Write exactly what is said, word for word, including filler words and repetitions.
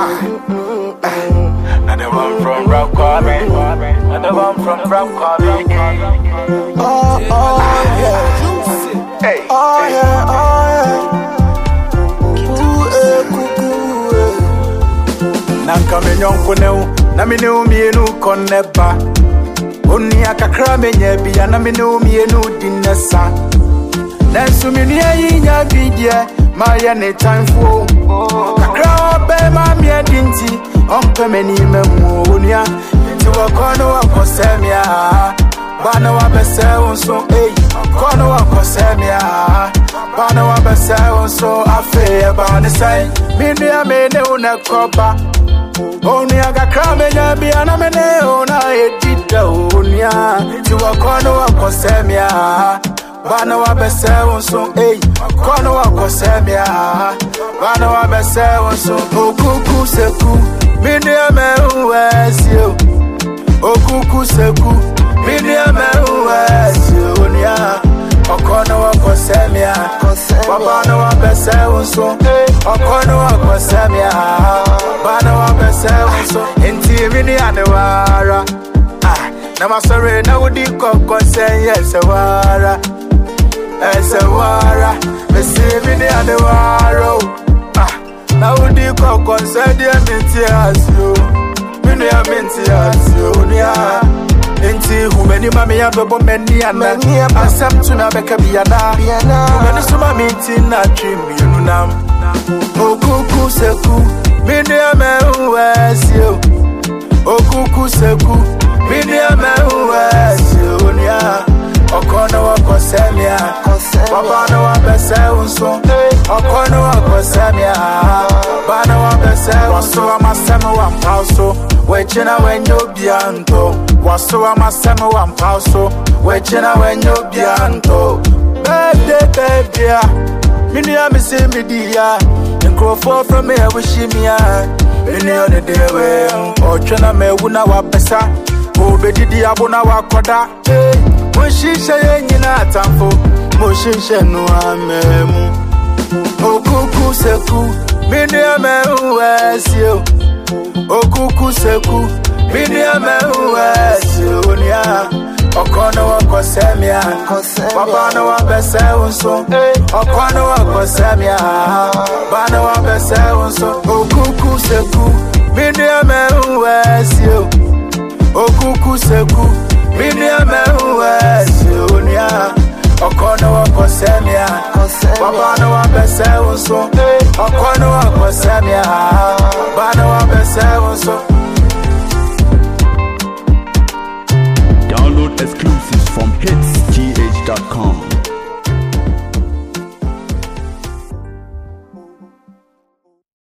Another one from Rock Kwame. Another one from Rock Kwame. Oh, oh, yeah. Hey. Oh, yeah, oh, yeah. Ooh, eh, cuckoo, eh. Nanka me nyonko ne wo na me ne wo mienu koneba Oni akakra me nya bia na me ne wo mienu dinesa Nansu me ne yi nya bidie ma ye ne time fo Kakra be ma me adinti ompe me ni memu onia ti wo kono wa kosemia Bana wa bese wonso eh kono wa kosemia Bana wa bese wonso afe ba ne sai me nua me ne wo na koba Oni aga krame nya bia na me ne ona edida onia ti wa kono wa kosemia Bana wa bese wonso eh kono wa kosemia Bana wa bese wonso okuku seku me nua me uwesio okuku seku me nua me uwesio onia okono wa kosemia Bana wa bese wonso okono wa kosemia Bana wa bese wonso enti me ni adewara ah na masore na wudi kokon yes wara esewara me see me ni adewara ah na wudi kokon say dia minti asio me ni minti asio nia enti humeni mami ya bebo meni ana asam tuna beka biana humeni suma minti na twimi nunam okuku seku me ni me uwesio okuku seku me ni me uwesio nia okono wa kosemia Bana wa bese unso okono wa kosemia Bana wa bese waso wa masemu wa mpauso wechina wenyo bianto waso wa masemu wa mpauso wechina wenyo bianto Bede bebia mini ya misi midia Nkrofo from me wishimia Mini on the dewe ochena me wuna wa besa Obedidi abuna wa koda Moshisha yenyina atamfo Moshisha no amemu Okuku seku Mini ame uwesio Okuku seku Mini ame uwesio Nia Okono wa kosemia Bana wa bese unso Okono wa kosemia Bana wa bese unso Okuku seku Mini ame uwesio Okuku seku Mini ame uwesio nia Okono wa kosemia Bana wa bese unso Okono wa kosemia Bana